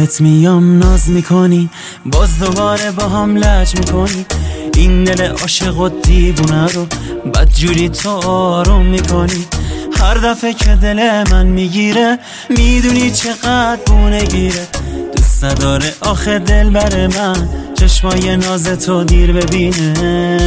دنبالت میام ناز میکنی، باز دوباره با هم لج میکنی. این دل عاشق و دیوونه رو بدجوری تو آروم میکنی. هر دفعه که دل من میگیره میدونی چقدر بونه گیره. دوست نداره آخه دل بر من چشمای ناز تو دیر ببینه.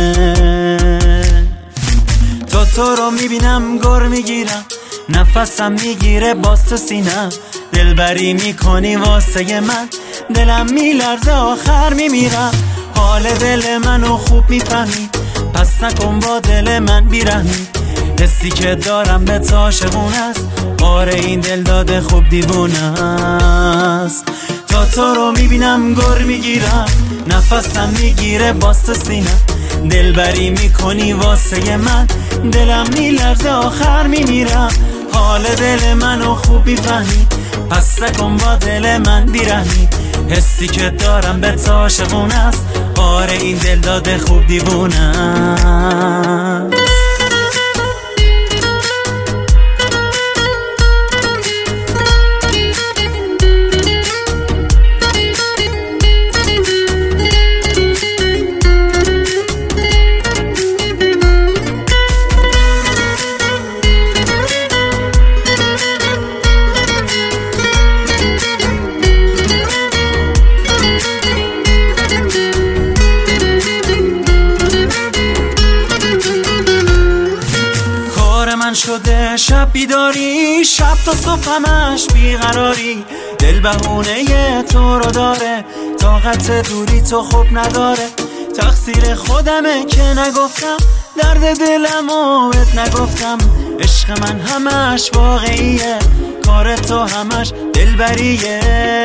تو رو میبینم گر میگیرم، نفسم میگیره باز تو سینم. دلبری میکنی واسه من، دلم میلرزه آخر میمیرم. حال دل منو خوب میفهمی، پس نکن با دل من بیرحمی. حسی که دارم به تو عاشقونه است، آره این دل داده خوب دیوونه است. تو رو میبینم گر میگیرم، نفسم میگیره باز تو سینم. دلبری میکنی واسه من، دلم میلرزه آخر میمیرم. حال دل منو خوب میفهمی، پس نکن با دل من بیرحمی. حسی که دارم به تو عاشقونه است، آره این دل داده خوب دیوونه است. من شده شب بیداری، شب تا صبح همش بیقراری. دل بهونه تو رو داره، طاقت دوری تو خوب نداره. تقصیر خودمه که نگفتم، درد دلمو بهت نگفتم. عشق من همش واقعیه، کار تو همش دلبریه.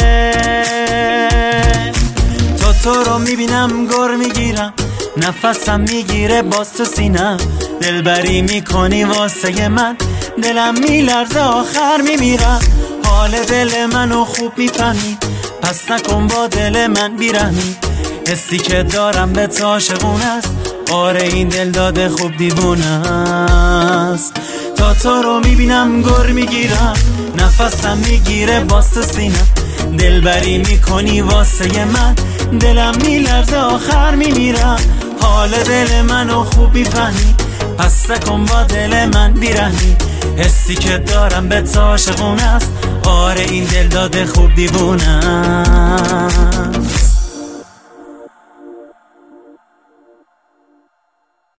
تو رو میبینم گر میگیرم، نفسم میگیره باز تو سینم. دلبری میکنی واسه من، دلم میلرزه آخر میمیرم. حال دل منو خوب میفهمی، پس نکن با دل من بیرحمی. حسی که دارم به تو عاشقونه است، آره این دل داده خوب دیوونه است. تو رو میبینم گر میگیرم، نفسم میگیره باز تو سینم. دلبری میکنی واسه من، دلم میلرزه آخر میمیرم. حال دل منو خوب میفهمی، پس نکن با دل من بیرحمی. حسی که دارم به تو عاشقونه است، آره این دل داده خوب دیوونه است.